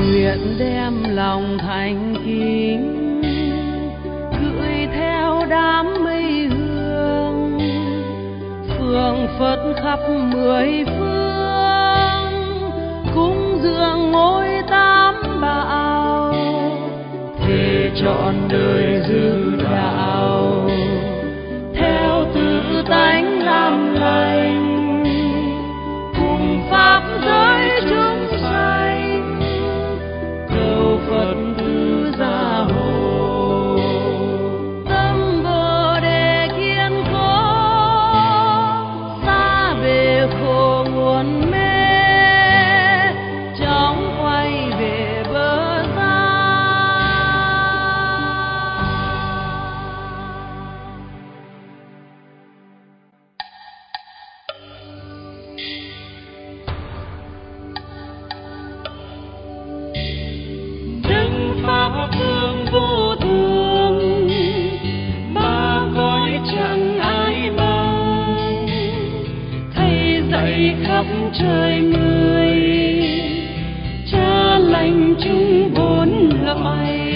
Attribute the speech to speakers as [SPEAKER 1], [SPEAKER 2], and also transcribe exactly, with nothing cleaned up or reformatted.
[SPEAKER 1] nguyện đem lòng thành kính gửi theo đám mây hương phường phất khắp mười phương cúng dường ngôi tam bảo thề trọn đời giữ đạo theo tự tánh làm lành cùng pháp giới chúng sanh cầu Phật tư gia hộ tâm Bồ đề kiên cố xa về khổ nguồn mê chóng quay về bờ xa. Đấng pháp thương vô thường ba cõi chẳng ai bằng thầy dạy khắp trời mười cha lành chung bốn loại